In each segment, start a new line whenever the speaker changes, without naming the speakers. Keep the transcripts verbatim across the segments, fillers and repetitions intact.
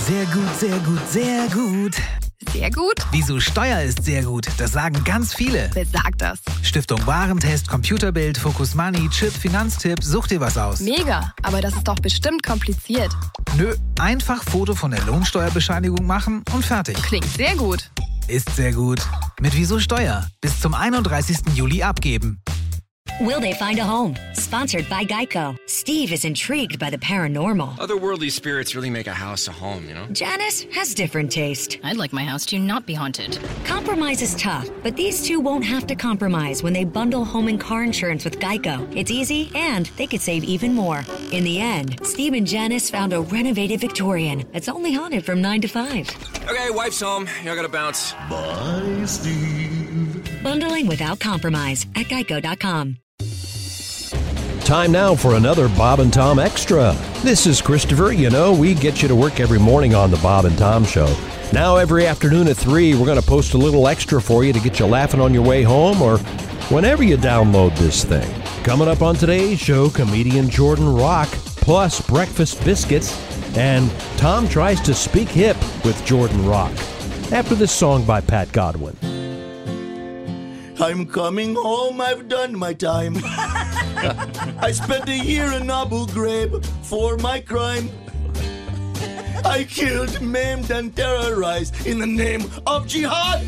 Sehr gut, sehr gut, sehr gut.
Sehr gut?
Wieso Steuer ist sehr gut, das sagen ganz viele.
Wer sagt das?
Stiftung Warentest, Computerbild, Focus Money, Chip, Finanztipp, such dir was aus.
Mega, aber das ist doch bestimmt kompliziert.
Nö, einfach Foto von der Lohnsteuerbescheinigung machen und fertig.
Klingt sehr gut.
Ist sehr gut. Mit Wieso Steuer. Bis zum einunddreißigsten Juli abgeben.
Will they find a home? Sponsored by Geico. Steve is intrigued by the paranormal.
Otherworldly spirits really make a house a home, you know?
Janice has different taste.
I'd like my house to not be haunted.
Compromise is tough, but these two won't have to compromise when they bundle home and car insurance with Geico. It's easy, and they could save even more. In the end, Steve and Janice found a renovated Victorian that's only haunted from nine to five.
Okay, wife's home. I gotta bounce.
Bye, Steve.
Bundling without compromise at geico dot com.
Time now for another Bob and Tom Extra. This is Christopher. You know, we get you to work every morning on the Bob and Tom Show. Now every afternoon at three, we're going to post a little extra for you to get you laughing on your way home or whenever you download this thing. Coming up on today's show, comedian Jordan Rock, plus breakfast biscuits, and Tom tries to speak hip with Jordan Rock. After this song by Pat Godwin.
I'm coming home, I've done my time. I spent a year in Abu Ghraib for my crime. I killed, maimed, and terrorized in the name of jihad.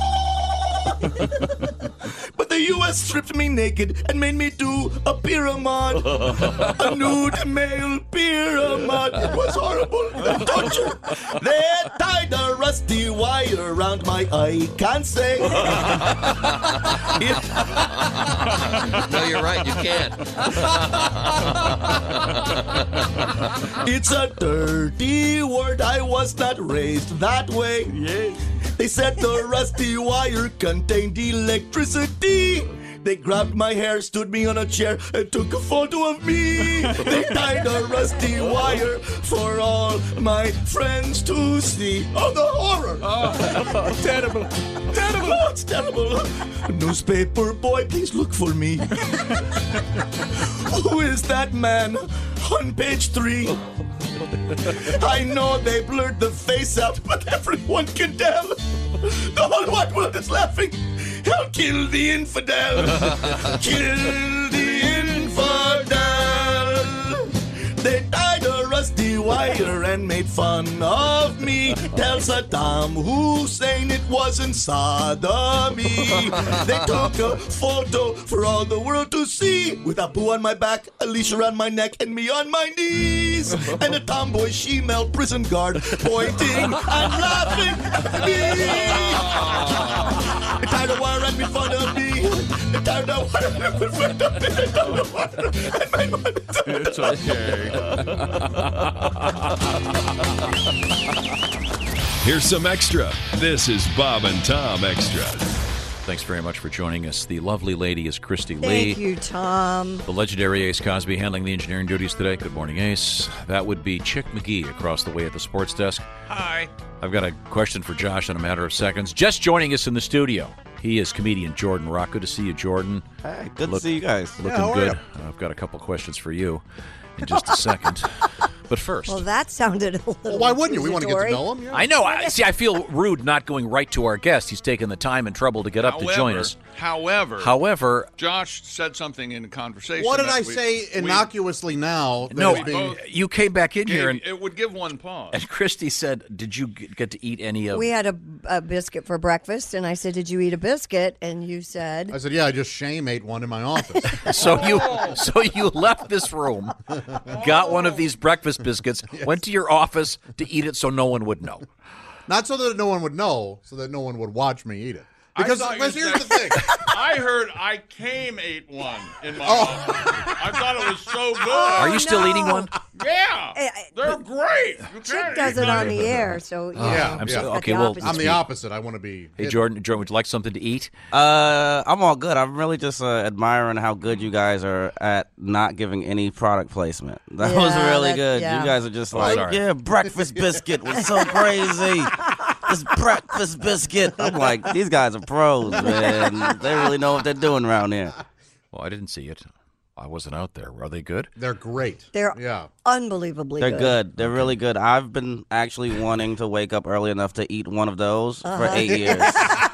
But the U S stripped me naked and made me do a pyramid. A nude male pyramid. It was horrible. Torture. They tied a rusty wire around my eye. Can't say.
No, you're right. You can't.
It's a dirty word. I was not raised that way. Yeah. They said the rusty wire contained electricity. They grabbed my hair, stood me on a chair, and took a photo of me. They tied a rusty wire for all my friends to see. Oh, the horror! Oh, terrible. Terrible. Oh, it's terrible. Newspaper boy, please look for me. Who is that man on page three? I know they blurred the face out, but everyone can tell. The whole wide world is laughing. I'll kill the infidel. Kill the infidel. They tied a rusty wire and made fun of me. Tell Saddam Hussein it wasn't sodomy. They took a photo for all the world to see, with Abu on my back, a leash around my neck, and me on my knees, and a tomboy she-male prison guard pointing and laughing at me. They tied a wire and made fun of me. They tied a wire and made fun of me. They tied a wire and made fun of me.
It's okay.
Here's some extra. This is Bob and Tom Extra.
Thanks very much for joining us. The lovely lady is Christy Lee.
Thank you, Tom.
The legendary Ace Cosby handling the engineering duties today. Good morning, Ace. That would be Chick McGee across the way at the sports desk.
Hi.
I've got a question for Josh in a matter of seconds. Just joining us in the studio, he is comedian Jordan Rock. Good to see you, Jordan.
Hey, good
Look,
to see you guys.
Looking
Yeah,
good. I've got a couple questions for you in just a second. But first,
Well, that sounded a little.
Well, why wouldn't you? We want to get to
accusatory.
know him. Yeah.
I know. I, see, I feel rude not going right to our guest. He's taken the time and trouble to get up
However,
to join us.
However,
However,
Josh said something in the conversation.
What did
that
I
we-
say
we-
innocuously now? that
no,
is being-
you came back in
gave-
here and,
it would give one pause.
and Christy said, "Did you g- get to eat any of?"
We had a, a biscuit for breakfast, and I said, "Did you eat a biscuit?" And you said,
I said, yeah, I just shame ate one in my office.
So you, so you left this room, got one of these breakfast biscuits, went to your office to eat it, so no one would know.
Not so that no one would know, so that no one would watch me eat it. Because
I thought you
because here's
said-
the thing.
I heard I came ate one in my
Oh.
office. I thought it was so good.
Are you still
no.
eating one?
Yeah,
Eh,
they're great. You
Chick
can't
does
eat
it on
them.
the air, so you
Yeah,
know,
I'm
yeah.
so,
at
okay.
the
Well,
opposite.
I'm the
me.
opposite. I want to be.
Hey,
hidden.
Jordan, Jordan, would you like something to eat?
Uh, I'm all good. I'm really just uh, admiring how good you guys are at not giving any product placement. That was
Yeah,
really
that-
good.
yeah.
You guys are just
Oh,
like,
sorry.
yeah, breakfast biscuit was so crazy. This breakfast biscuit. I'm like, these guys are pros, man. They really know what they're doing around here.
Well, I didn't see it. I wasn't out there. Are they good?
They're great.
They're
yeah.
unbelievably
They're
good.
good. They're really good. I've been actually wanting to wake up early enough to eat one of those
Uh-huh.
for eight years.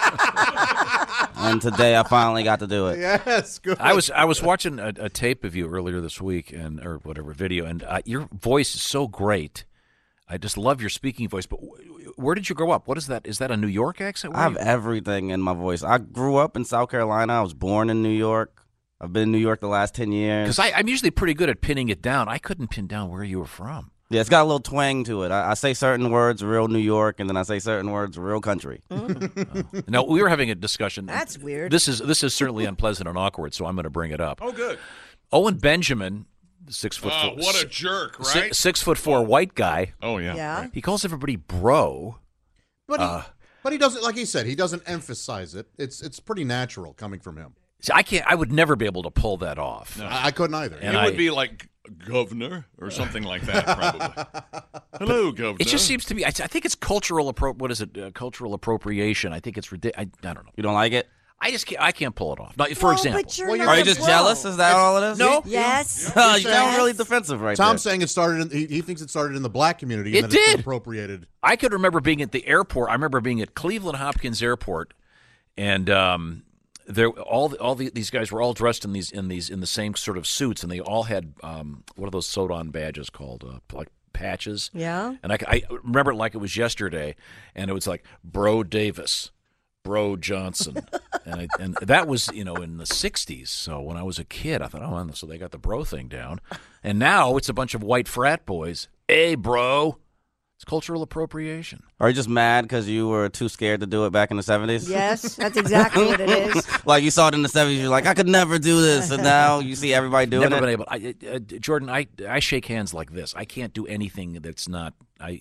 And today I finally got to do it.
Yes, good.
I was I was watching a, a tape of you earlier this week, and or whatever video, and uh, your voice is so great. I just love your speaking voice. But w- where did you grow up? What is that? Is that a New York accent? Where
I have
you-
everything in my voice. I grew up in South Carolina. I was born in New York. I've been in New York the last ten years.
Because I'm usually pretty good at pinning it down. I couldn't pin down where you were from.
Yeah, it's got a little twang to it. I, I say certain words real New York, and then I say certain words real country.
Mm.
Oh. Now, we were having a discussion.
That's weird.
This is this is certainly unpleasant and awkward, so I'm going to bring it up.
Oh, good.
Owen Benjamin, six foot
Oh,
four.
what a jerk,
si-
right?
Six foot four white guy.
Oh, yeah.
Yeah.
He calls everybody bro.
But he,
Uh,
but he doesn't, like he said, he doesn't emphasize it. It's it's pretty natural coming from him.
See, I can't. I would never be able to pull that off.
I, I couldn't either.
And
it
I-
would be like governor or something like that, probably. Hello, governor.
It just seems to me. I, I think it's cultural. Appro- what is it? Uh, cultural appropriation. I think it's ridiculous. I, I don't know.
You don't like it?
I just can't. I can't pull it off. Now, for
Well,
example,
but you're
Well,
not
you're
Are you
a
just
pro.
jealous? Is that all it is?
No.
Yes.
Oh, you
Yes.
sound really defensive right
Tom's
there.
saying it started. In, he, he thinks it started in the black community.
It
and then it's been
did.
appropriated.
I could remember being at the airport. I remember being at Cleveland Hopkins Airport, and um, there all the, all the, these guys were all dressed in these in these in the same sort of suits, and they all had um, what are those sewed-on badges called? Uh, like patches.
Yeah.
And I, I remember it like it was yesterday, and it was like Bro Davis, Bro Johnson, and I, and that was you know in the sixties. So when I was a kid, I thought, oh, so they got the bro thing down, and now it's a bunch of white frat boys. Hey, bro. It's cultural appropriation.
Are you just mad because you were too scared to do it back in the seventies?
Yes, that's exactly what it is.
Like you saw it in the seventies, you're like, I could never do this, and now you see everybody doing
Never
it.
been able. I, uh, Jordan, I I shake hands like this. I can't do anything that's not. I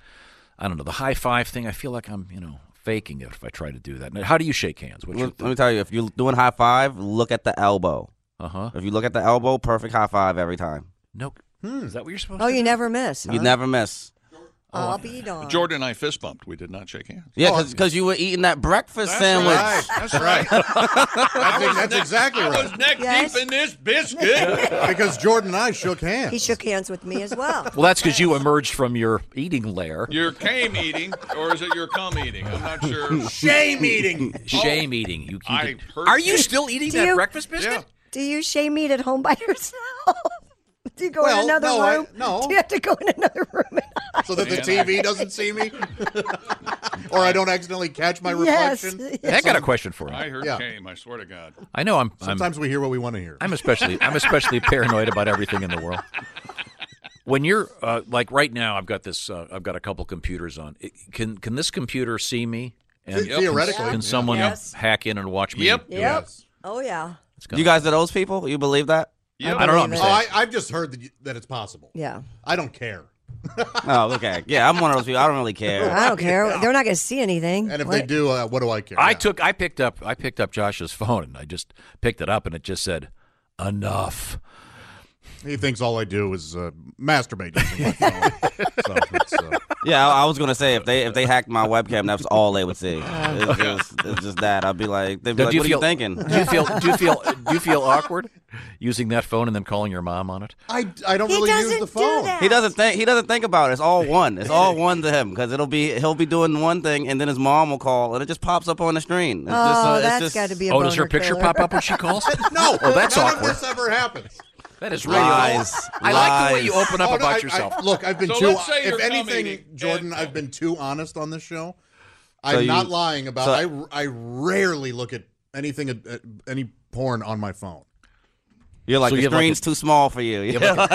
I don't know the high five thing. I feel like I'm you know faking it if I try to do that. Now, how do you shake hands? What's your
Let, let me tell you, if you're doing high five, look at the elbow.
Uh huh.
If you look at the elbow, perfect high five every time.
No. Is that what you're supposed
Oh,
to do?
you never miss.
You
huh?
never miss.
I'll be darned.
Jordan and I fist bumped. We did not shake hands.
Yeah, because you were eating that breakfast
That's
sandwich.
right. That's right.
I think that's exactly
I
right.
was neck
Yes.
deep in this biscuit.
Because Jordan and I shook hands.
He shook hands with me as well.
Well, that's because you emerged from your eating lair.
Your came eating, or is it your cum eating? I'm not sure.
Shame eating.
Shame eating. You, you
I
did-
heard-
Are you still eating
Do
that
you-
breakfast biscuit?
Yeah.
Do you shame eat at home by yourself? Do you go
Well,
in another
no, I-
room?
no.
Do you have to go in another room? And hide?
So that the T V doesn't see me? Or I don't accidentally catch my
Yes.
reflection?
Hey, I got a question for you.
I heard
Yeah.
came. I swear to God.
I know I'm. I'm
Sometimes we hear what we want to hear.
I'm especially I'm especially paranoid about everything in the world. When you're uh, like right now, I've got this. Uh, I've got a couple computers on. It, can can this computer see me? And
The- theoretically,
can, can
yeah.
someone
Yes.
hack in and watch me?
Yep.
Yep.
Yes.
Oh, yeah.
It's gonna-
You guys are those people? You believe that?
Yep.
I don't know. I'm
believe
just
it.
Oh,
saying.
I, I've just heard that, you, that it's possible.
Yeah.
I don't care.
Oh, okay. Yeah, I'm one of those people. I don't really care.
I don't care. They're not going to see anything.
And if
What-
they do, uh, what do I care?
I
Yeah.
took. I picked up. I picked up Josh's phone and I just picked it up and it just said, "Enough."
He thinks all I do is uh, masturbate using my phone. So it's, uh,
Yeah, I, I was gonna say if they if they hacked my webcam, that's all they would see. It's just, it's just that. I'd be like, they'd be
Now,
like,
do you
what
feel,
are you thinking?
Do you feel? Do you feel? Do you feel awkward using that phone and then calling your mom on it?
I, I don't
He
really use
doesn't
the
do
phone.
that.
He doesn't think he doesn't think about it. It's all one. It's all one to him because it'll be he'll be doing one thing and then his mom will call and it just pops up on the screen. It's
Oh,
just, uh, it's
that's
just,
got to be a
Oh, does her
boner
picture
killer.
pop up when she calls?
No,
Oh, that's
none
awkward.
of this ever happens.
That is radio.
Lies.
I like the way you
Lies.
open up
Oh, no,
about
I- I-
yourself.
look, I've been
So
too.
let's say
If
you're
anything,
commenting
Jordan,
and-
I've been too honest on this show.
So
I'm
you-
not lying about.
so-
I I rarely look at anything, uh, any porn on my phone.
You're like
So
the
you have like
screen's
a-
too small for you.
You have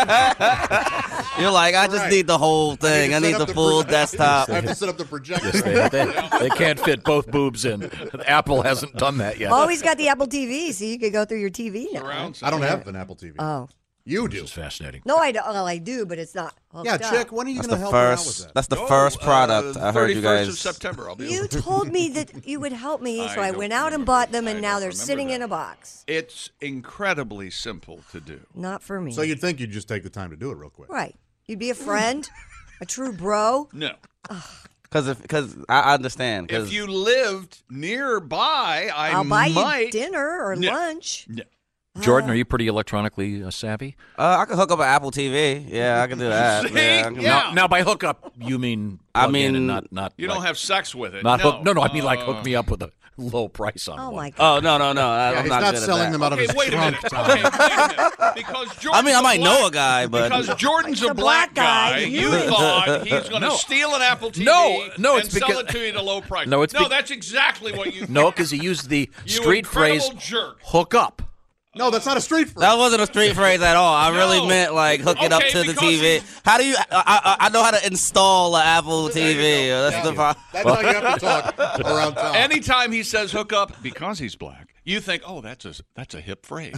You're like, I just
Right.
need the whole thing. I
to
need
set
the
up
full
pro-
desktop.
I have to set up the projector.
they, they- they can't fit both boobs in. Apple hasn't done that yet.
Oh, he's got the Apple T V, so you could go through your T V now.
Surround
I don't
sound.
have an Apple T V.
Oh.
You do.
It's fascinating.
No, I don't. Well, I do, but it's not hooked
Yeah,
up.
chick. When are you
That's
going to
the
help me out with
first.
that?
That's the
Oh,
first product
uh,
I heard you
thirty-first
guys.
of September. I'll be
You
able to-
told me that you would help me, so
I
I
don't
went out and
remember.
bought them, and
I
now
don't
they're
remember
sitting
that.
in a box.
It's incredibly simple to do.
Not for me.
So you'd think you'd just take the time to do it real quick.
Right. You'd be a friend, a true bro.
No.
Because if because I I understand. 'cause
If you lived nearby, I
I'll buy
might.
you dinner or
No.
lunch.
No.
Jordan, are you pretty electronically uh, savvy?
Uh, I can hook up an Apple T V. Yeah, I can do that.
See?
Yeah, I can-
Yeah.
Now, now, by hook up, you mean
I
plug in
mean,
and not not
You
like,
don't have sex with it.
not
no.
hook. No, no, I mean like
Uh,
hook me up with a low price on
Oh
one.
my God.
Oh no, no, no! I,
Yeah,
I'm
he's
not,
not
good at
selling
that.
them out of
Okay,
his
wait a
trunk.
minute.
Tom.
Okay, wait a minute. Because Jordan's
I mean, I
a
might
black,
know a guy, but
because Jordan's
It's
a
a
black,
black guy.
guy,
You
you
think-
thought he's going to
No.
steal an Apple T V
No, no,
and
it's
sell
because-
it to you at a low price.
No, it's
no,
be-
that's exactly what you.
No, because he used the
You
street phrase
incredible jerk.
"hook up."
No, that's not a street phrase.
that wasn't a street phrase at all. I really
No.
meant like hook it up
Okay,
to the
because
T V.
he's-
How do you? I, I, I know how to install an Apple T V. That's
Thank
the
you.
problem.
That's how you have to talk around town.
Anytime he says hook up, because he's black, you think, oh, that's a that's a hip phrase.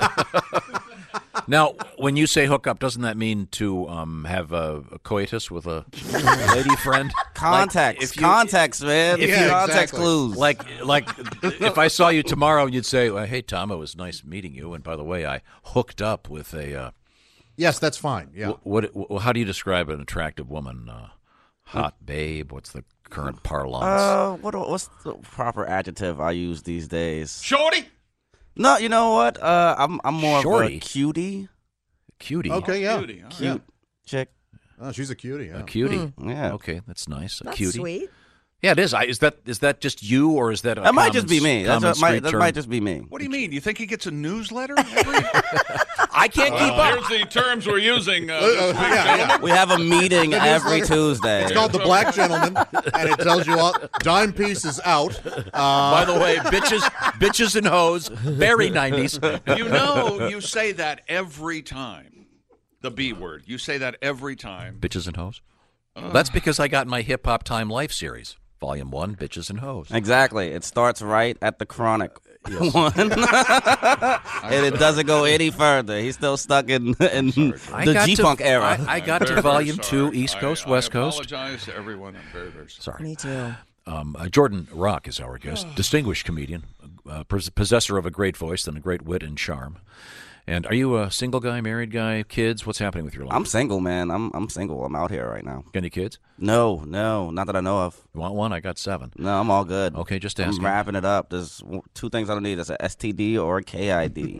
Now, when you say hook up, doesn't that mean to um, have a, a coitus with a lady friend?
Context,
Like, if you-
context, man.
Yeah,
Context
exactly.
clues.
Like, like, if I saw you tomorrow, you'd say, well, "Hey, Tom, it was nice meeting you." And by the way, I hooked up with a. Uh,
Yes, that's fine. Yeah.
wh- what, wh- How do you describe an attractive woman? Uh, hot babe. What's the current parlance?
Uh, what what's the proper adjective I use these days?
Shorty.
No, you know what? Uh, I'm I'm more
Shorty?
of a cutie,
Cutie.
Okay, yeah.
Cutie, huh?
cute chick.
Oh, she's a cutie. Yeah.
A cutie.
Hmm.
Yeah.
Okay, that's nice. A
That's
cutie.
sweet.
Yeah, it is. I, is that is that just you, or is that a
That might
common
just be
s-
me. That's
common
what might,
street
that
term?
might just be me.
What do you mean? You think he gets a newsletter every?
I can't keep
Uh,
up.
here's the terms we're using. Uh,
Uh,
this
uh,
week,
yeah,
gentlemen.
yeah.
We have a meeting every
newsletter.
Tuesday.
It's called The Black Gentleman, and it tells you all. Dime piece is out. Uh,
By the way, bitches, bitches and hoes, very nineties.
You know, you say that every time. The B word. You say that every time.
Bitches and hoes. That's because I got my Hip Hop Time Life series, Volume One, Bitches and Hoes.
Exactly. It starts right at the Chronic one, and it doesn't go any further. He's still stuck in, in
I
the
got to-
G-Funk era.
I, I got
I'm
to
very, very
Volume
sorry.
Two, East
I-
Coast,
I
West Coast.
apologize to everyone. I'm very, very sorry.
Sorry.
Me too.
Um, uh, Jordan Rock is our guest, distinguished comedian, uh, pos- possessor of a great voice and a great wit and charm. And are you a single guy, married guy, kids? What's happening with your life?
I'm single, man. I'm I'm single. I'm out here right now.
Got any kids?
No, no, not that I know of.
You want one? I got seven.
No, I'm all good.
Okay, just
I'm
asking.
wrapping it up. There's w- two things I don't need. That's an S T D or a K I D.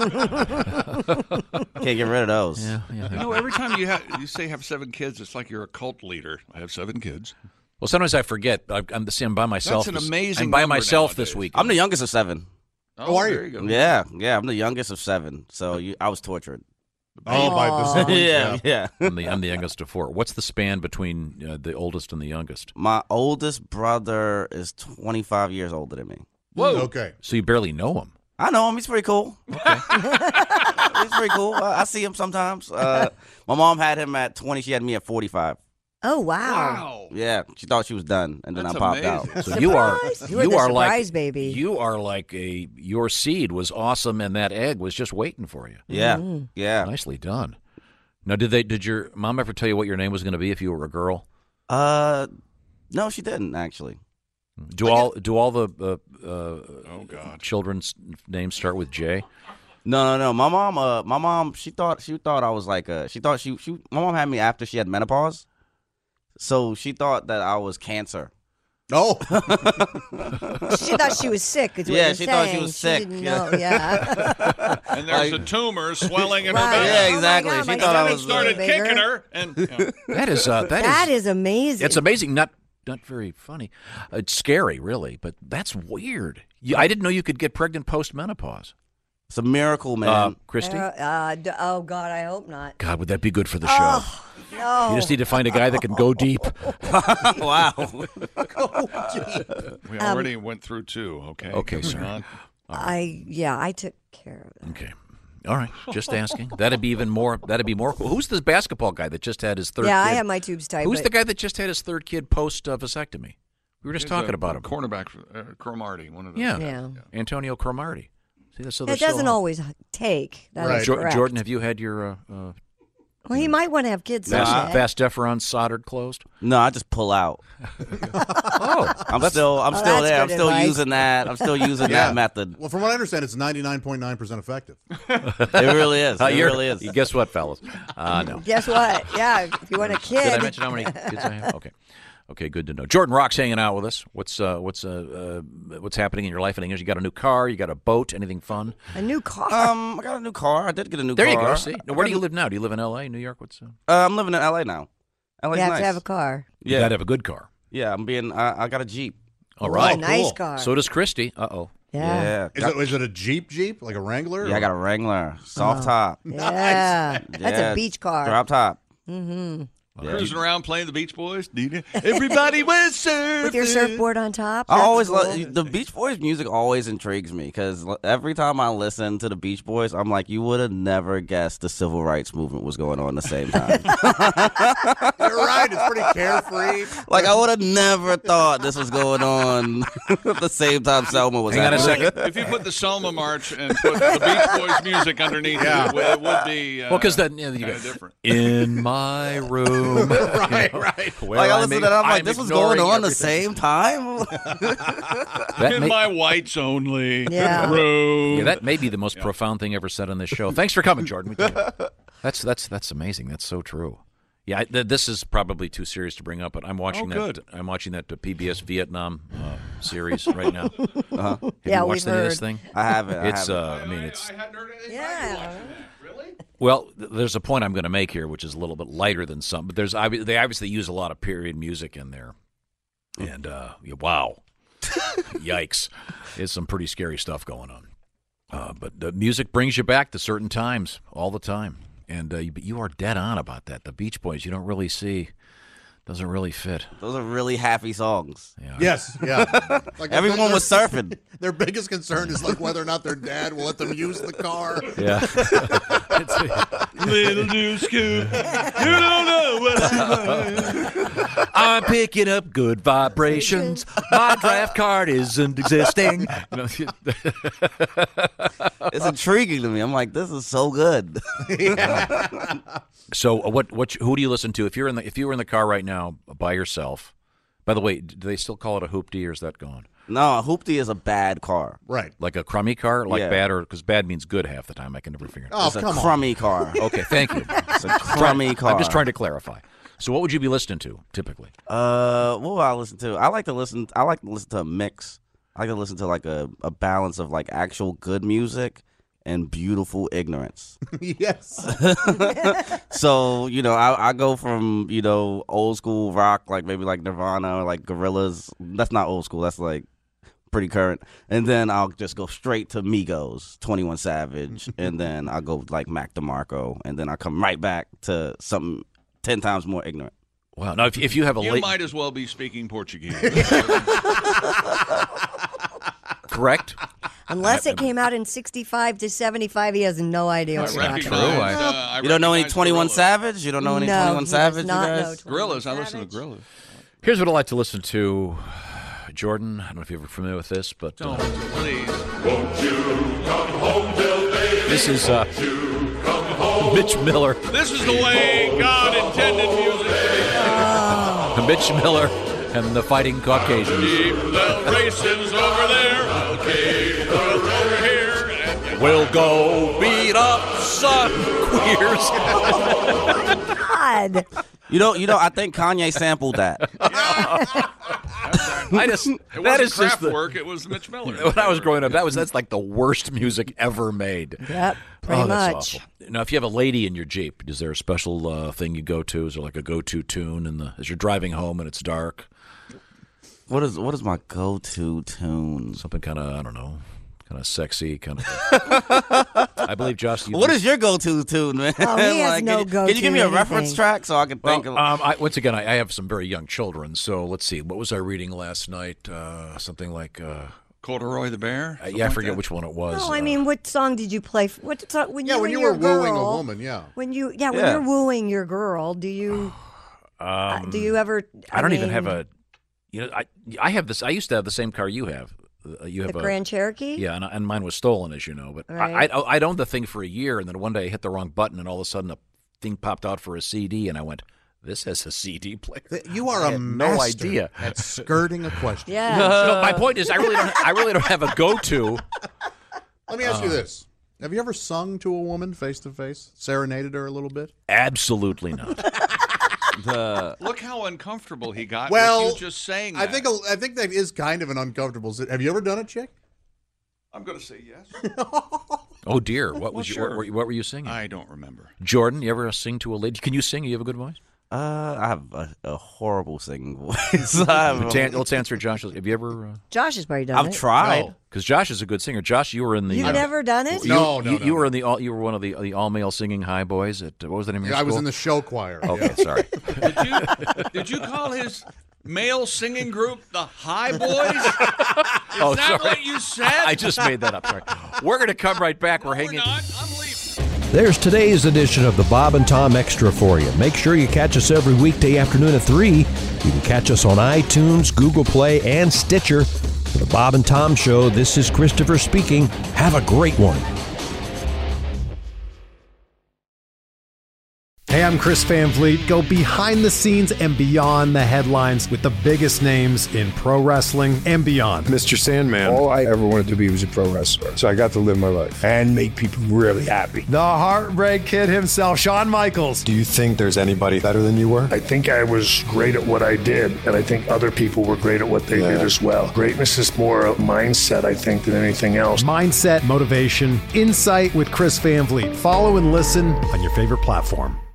Can't get rid of those.
Yeah, yeah.
You know, every time you have you say have seven kids, it's like you're a cult leader. I have seven kids.
Well, sometimes I forget. I, I'm the same by myself.
That's an
this-
amazing
I'm by
number
myself this
nowadays.
week.
I'm the youngest of seven.
Oh, are you?
there you go.
Yeah, yeah. I'm the youngest of seven. So you, I was tortured.
oh, by the siblings,
yeah, yeah.
I'm the I'm the youngest of four. What's the span between uh, the oldest and the youngest?
My oldest brother is twenty-five years older than me.
Whoa.
Okay.
So you barely know him.
I know him. He's pretty cool. Okay. He's pretty cool. I, I see him sometimes. Uh, my mom had him at twenty. She had me at forty-five.
Oh, wow.
Wow.
Yeah, she thought she was done, and then
That's
I popped
amazing.
out.
So you are
Surprise. You were the
are
surprise
like
baby.
You are like a your seed was awesome, and that egg was just waiting for you.
Yeah,
Mm.
yeah.
Nicely done. Now, did they? Did your mom ever tell you what your name was going to be if you were a girl?
Uh, no, she didn't actually.
Do all do all the uh, uh,
Oh God.
children's names start with J?
No, no, no. My mom, uh, my mom, she thought she thought I was like uh she thought she she my mom had me after she had menopause, so she thought that I was cancer.
Oh.
She thought she was sick. Is what
Yeah,
you're
she thought she
saying.
was sick,
She didn't
yeah.
know. Yeah.
And there's a tumor swelling in her
Right.
belly.
Yeah,
Oh my
exactly.
God,
She
my
thought I
And
was
it
stomach's
started
getting
kicking
bigger.
her, and you know,
That is uh, that,
That
is,
is amazing.
It's amazing. Not not very funny. It's scary, really, but that's weird. You, I didn't know you could get pregnant post menopause.
It's a miracle, man.
Uh, Christy,
Uh, uh, d- oh, God, I hope not.
God, would that be good for the show?
Oh, no.
You just need to find a guy that can go deep.
Wow.
we
Um,
already went through two. Okay.
Okay,
Moving
sorry.
on.
I, yeah, I took care of that.
Okay. All right, just asking. That'd be even more. That'd be more cool. Who's the basketball guy that just had his third?
Yeah,
kid?
I have my tubes tied.
Who's
but
the guy that just had his third kid post uh, vasectomy? We were just
He's
talking
a
about him.
Cornerback, uh, Cromartie, one of those.
Yeah.
Yeah.
Antonio Cromartie. See, that's so
It
they're still
doesn't
on.
always take. That
Right.
is
Jo-
correct.
Jordan, have you had your uh, uh,
Well, he might want to have kids
Vas-
someday.
Vastefferon soldered closed?
No, I just pull out.
Oh,
I'm still, I'm
Oh,
still
that's
there. I'm
good
still
advice.
using that. I'm still using
Yeah.
that method.
Well, from what I understand, it's ninety-nine point nine percent effective.
It really is.
Uh,
It
you're-
really is.
Guess what, fellas? Uh, no.
Guess what? Yeah, if you want a
Did
kid.
I mention how many kids I have? Okay. Okay, good to know. Jordan Rock's hanging out with us. What's uh, what's uh, uh, what's happening in your life? Anything? You got a new car? You got a boat? Anything fun?
A new car?
Um, I got a new car. I did get a new
there
car.
There you go. See, now, where do you live now? Do you live in L A, New York? What's uh...
uh I'm living in L A now. L A's
you have
nice.
to have a car.
Yeah, you got to have a good car.
Yeah, I'm being. I, I got a Jeep.
All right,
oh, nice
cool.
car.
So does Christy. Uh oh.
Yeah.
yeah.
Is it, is it a Jeep Jeep? Like a Wrangler?
Yeah,
or?
I got a Wrangler. Soft
Oh.
top.
Yeah.
Nice.
That's
Yeah,
a beach car.
Drop top.
Mm-hmm.
Yeah.
Cruising around playing the Beach Boys. Everybody was surfing.
With your surfboard on top.
I
That's
always
cool.
love the Beach Boys music. Always intrigues me because every time I listen to the Beach Boys, I'm like, you would have never guessed the civil rights movement was going on at the same time.
You're right. It's pretty carefree.
Like I would have never thought this was going on at the same time Selma was.
Hang on a
happening.
second.
If you put the Selma March and put the Beach Boys music underneath
Yeah.
it, it would, it would be uh,
Well, because then you know, you
kinda
got
different.
in my room.
Right,
you know,
right.
where
Like I
I'm
listen to that, I'm like,
I'm
this was going
ignoring
on the
everything.
same time.
That
in
may-
my whites only
Yeah.
room.
Yeah, that may be the most profound thing ever said on this show. Thanks for coming, Jordan. We tell you. That's that's that's amazing. That's so true. Yeah, I, th- this is probably too serious to bring up, but I'm watching
Oh,
that.
good.
I'm watching that uh, P B S Vietnam uh, series right now. Uh-huh. Have
Yeah,
you watched
we've
any of this
heard.
thing?
I haven't. I
It's.
haven't.
Uh, I mean, it's.
I hadn't heard anything.
Yeah.
Really?
Well, th- there's a point I'm going to make here, which is a little bit lighter than some. But there's obvi- they obviously use a lot of period music in there, and uh, yeah, wow, yikes, there's some pretty scary stuff going on. Uh, but the music brings you back to certain times all the time, and uh, you, but you are dead on about that. The Beach Boys, you don't really see, doesn't really fit.
Those are really happy songs.
Yeah.
Yes, yeah. Like,
Everyone
their-
was surfing.
Their biggest concern is like whether or not their dad will let them use the car.
Yeah.
Little do scoop. You don't know what
I'm picking up good vibrations. My draft card isn't existing. You know,
It's intriguing to me. I'm like, this is so good.
So, uh, what, what, who do you listen to if you're in the if you were in the car right now by yourself? By the way, do they still call it a hoopty, or is that gone?
No, a hoopty is a bad car.
Right.
Like a crummy car, like
Yeah.
bad, or because bad means good half the time. I can never figure it out.
Oh,
It's a
come on.
crummy car.
Okay, thank you.
It's a crummy car.
I'm just trying to clarify. So, what would you be listening to typically?
Uh, what would I listen to? I like to listen. I like to listen to a mix. I like to listen to like a, a balance of like actual good music and beautiful ignorance.
Yes.
So you know, I, I go from you know old school rock, like maybe like Nirvana or like Gorillaz. That's not old school. That's like pretty current. And then I'll just go straight to Migos, twenty-one Savage, and then I'll go like Mac DeMarco, and then I come right back to something ten times more ignorant.
Wow. Now, if, if you have a
You
late,
might as well be speaking Portuguese.
correct?
Unless it came out in sixty-five to seventy-five, he has no idea what
I
you're talking
recognize,
about.
uh, I
You don't know any
recognize
twenty-one
Gorillaz.
Savage? You don't know any
No,
twenty-one
he
Savage?
does not
you
know
guys?
twenty-one
Gorillaz. I listen to
Savage.
Gorillaz.
Here's what I like to listen to, Jordan. I don't know if you're ever familiar with this, but uh,
Don't, please.
this is uh, Mitch Miller.
This is the way God intended music to be.
Mitch Miller and the Fighting Caucasians.
Keep the races over there. Okay, over here. And
We'll go beat up some queers.
God.
You know, you know. I think Kanye sampled that.
I just
It
that
wasn't
is just the,
Kraftwerk, it was Mitch Miller.
when I was growing up. That was that's like the worst music ever made.
Yep, pretty
oh, that's
much.
awful. Now, if you have a lady in your Jeep, is there a special uh, thing you go to? Is there like a go-to tune in the as you're driving home and it's dark?
What is what is my go-to tune?
Something kind of I don't know, kind of sexy, kind of. I believe Josh. You
What is your go-to tune, man?
Oh, he has
Like,
no
can, you, can you give me a
go-to
reference
anything.
track so I can think
Well,
of?
um, I, once again, I, I have some very young children, so let's see. What was I reading last night? Uh, something like. Uh,
Corduroy the Bear?
Uh, yeah, I forget which one it was.
No, I
Uh,
mean, what song did you play? f- What song, when
Yeah,
you
when
and
you
your
were wooing a
girl-
woman, yeah.
When you, yeah, when
Yeah.
you're wooing your girl, do you, uh, do you ever?
I don't even
mean,
have a. You know, I I have this. I used to have the same car you have. Uh, you have
the
a
Grand Cherokee.
Yeah, and, and mine was stolen, as you know. But
Right.
I, I I'd owned the thing for a year, and then one day I hit the wrong button, and all of a sudden the thing popped out for a C D, and I went, "This has a C D player."
You are
I
a
had no
master
idea
at skirting a question.
Yeah.
No, my point is, I really don't. I really don't have a go-to.
Let me ask you
Uh,
this. Have you ever sung to a woman face to face? Serenaded her a little bit?
Absolutely not.
the
Look how uncomfortable he got
Well,
with you just saying
I
that.
think a, I think that is kind of an uncomfortable. si- Have you ever done it, Chick?
I'm going to say yes.
Oh dear, what
Well,
was you,
sure.
what, were you, what were you singing?
I don't remember.
Jordan, you ever sing to a lady? Can you sing? You have a good voice.
uh, I have a, a horrible singing voice. I have
Let's, an- let's answer Josh. Have you ever? Uh...
Josh has probably done
I've
it.
tried.
Because Josh is a good singer. Josh, you were in the.
You've
uh,
never done it?
You,
No, no,
you,
no,
you were
no.
in the all. You were one of the the all male singing high boys at what was the name of your
I was
school?
in the show choir.
Okay,
yeah.
sorry.
Did you, did you call his male singing group the High Boys? Is
Oh,
that
sorry.
what you said?
I just made that up. Sorry. We're going to come right back. We're hanging.
We're not. I'm leaving.
There's today's edition of the Bob and Tom Extra for you. Make sure you catch us every weekday afternoon at three. You can catch us on iTunes, Google Play, and Stitcher. For the Bob and Tom Show, this is Christopher speaking. Have a great one.
Hey, I'm Chris Van Vliet. Go behind the scenes and beyond the headlines with the biggest names in pro wrestling and beyond.
Mister Sandman. All I ever wanted to be was a pro wrestler. So I got to live my life and make people really happy.
The Heartbreak Kid himself, Shawn Michaels.
Do you think there's anybody better than you were? I think I was great at what I did, and I think other people were great at what they
Yeah.
did as well. Greatness is more a mindset, I think, than anything else.
Mindset, motivation, insight with Chris Van Vliet. Follow and listen on your favorite platform.